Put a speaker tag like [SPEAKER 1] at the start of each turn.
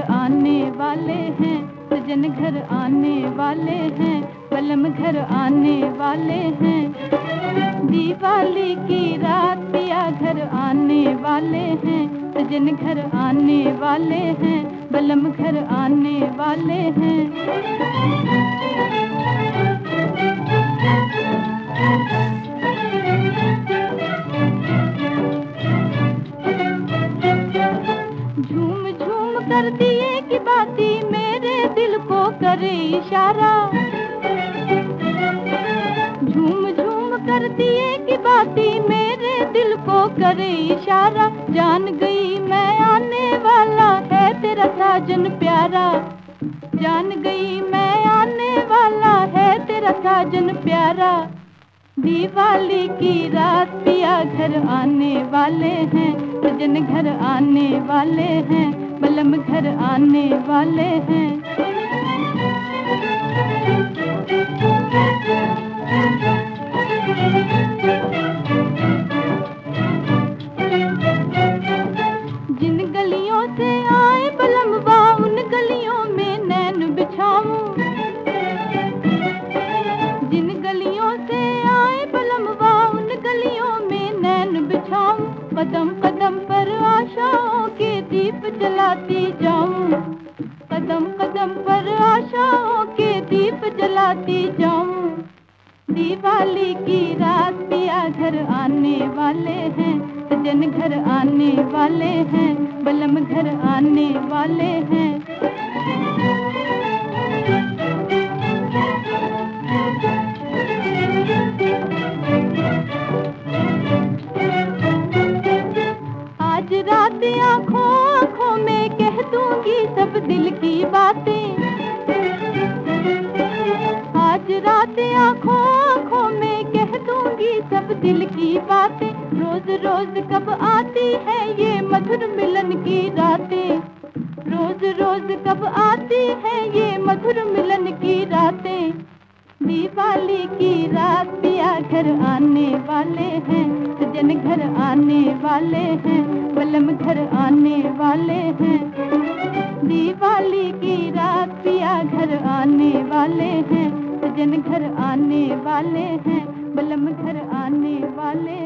[SPEAKER 1] आने वाले हैं, सजन घर आने वाले हैं, बलम घर आने वाले हैं। दिवाली की रात पिया घर आने वाले हैं, सजन घर आने वाले हैं, बलम घर आने वाले हैं। झूम झूम कर दिए की बाती मेरे दिल को करे इशारा। झूम झूम कर दिए की बाती मेरे दिल को करे इशारा। जान गई मैं आने वाला है तेरा साजन प्यारा। जान गई मैं आने वाला है तेरा साजन प्यारा। दिवाली की रात पिया घर आने वाले हैं, सजन घर आने वाले हैं, बलम घर आने वाले हैं। जिन गलियों से आए बलमवा उन गलियों में नैन बिछाऊं। जिन गलियों से आए बलमवा उन गलियों में नैन बिछाऊं। कदम कदम पर आशाओं के दीप जलाती जाऊं। कदम कदम पर आशाओं के दीप जलाती जाऊं। दिवाली की रात पिया घर आने वाले हैं, सजन घर आने वाले हैं, बलम घर आने वाले हैं। आज रात आँखों आँखों में कह दूंगी सब दिल की बातें। आज रात आँखों आँखों में कह दूंगी सब दिल की बातें। रोज रोज कब आती है ये मधुर मिलन की रातें। रोज रोज कब आती है ये मधुर मिलन की रातें। दिवाली की रात पिया घर आने वाले हैं, सजन घर आने वाले हैं, बलम घर आने वाले हैं। दिवाली की रात पिया घर आने वाले हैं, सजन घर आने वाले हैं, बलम घर आने वाले